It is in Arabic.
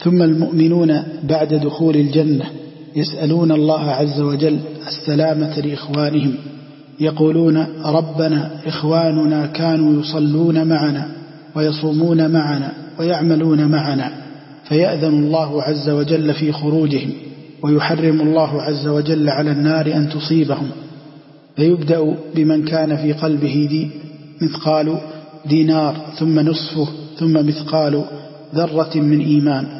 ثم المؤمنون بعد دخول الجنة يسألون الله عز وجل السلامة لإخوانهم، يقولون ربنا إخواننا كانوا يصلون معنا ويصومون معنا ويعملون معنا، فيأذن الله عز وجل في خروجهم، ويحرم الله عز وجل على النار أن تصيبهم، فيبدأ بمن كان في قلبه مثقال دينار، ثم نصفه، ثم مثقال ذرة من إيمان،